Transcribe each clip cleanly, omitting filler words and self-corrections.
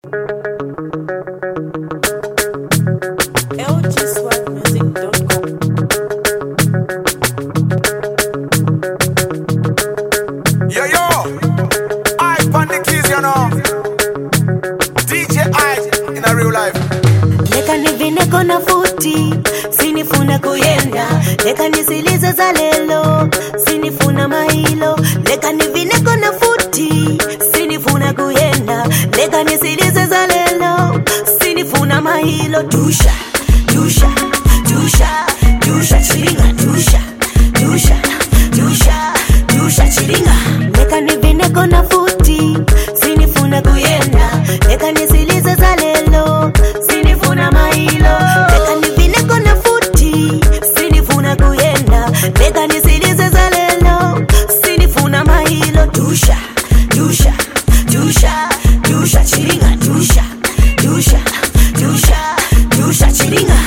Kona futi, sinifuna kuyenda. Leka nisilize za lelo, sinifuna mahilo. Leka nivine kona futi, sinifuna kuyenda. Leka nisilize za lelo, sinifuna mahilo. Dusha, dusha, dusha, dusha, chiringa. Dusha, dusha, dusha, dusha, chiringa. Leka nivine kona futi, sinifuna kuyenda. Leka nisilize za lelo, sinifuna mahilo. Leka nivine kona futi, sinifuna kuyenda. Leka nisilize za lelo, sinifuna mahilo. Dusha, dusha, dusha, dusha, chiringa. Dusha, dusha, dusha, dusha, chiringa.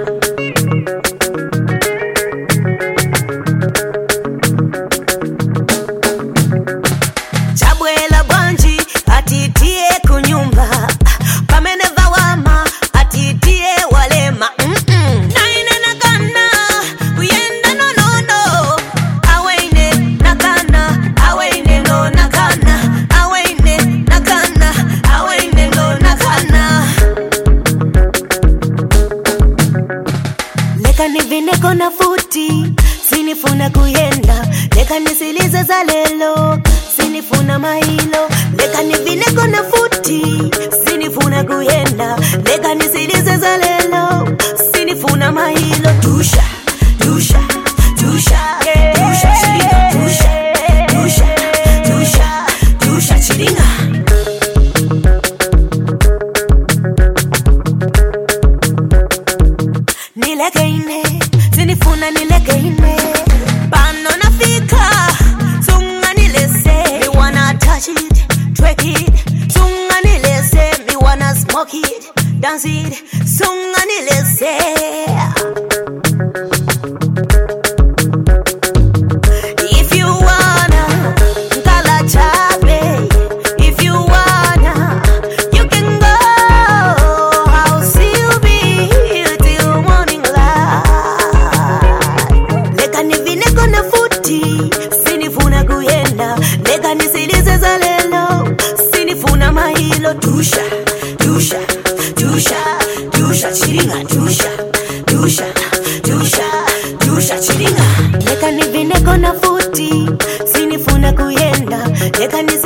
Chabwela bwanji atitie kunyumba. Pameneva wama atitie walema. Naine nakana kuyenda no no no. Aweine nakana, aweine no nakana. Aweine nakana, aweine no nakana. Leka nivine kona futi, sinifuna kuyenda. Leka nisilize za lelo, sinifuna mahilo. Leka nivine kona futi, sinifuna kuyenda. Leka nisilize za lelo, sinifuna mahilo. Dusha, dusha, dusha, dusha, chiringa. Dusha, dusha, dusha, dusha, chiringa. Nilekeine, sinifuna nilekeine. Bano nafika, sunga nilese. Me wanna touch it, twerk it. Sunga nilese, me wanna smoke it, dance it. Sunga nilese. If you wanna, kala chape. If you wanna, you can go. I'll still be here till morning light. Leka nivine kona futi, sinifuna kuyenda. Leka nisilize za lelo, sinifuna mahilo. Dusha, dusha, dusha, dusha, chiringa. Dusha, dusha, dusha, dusha, chiringa. Leka nivine kona futi, sinifuna kuyenda. Leka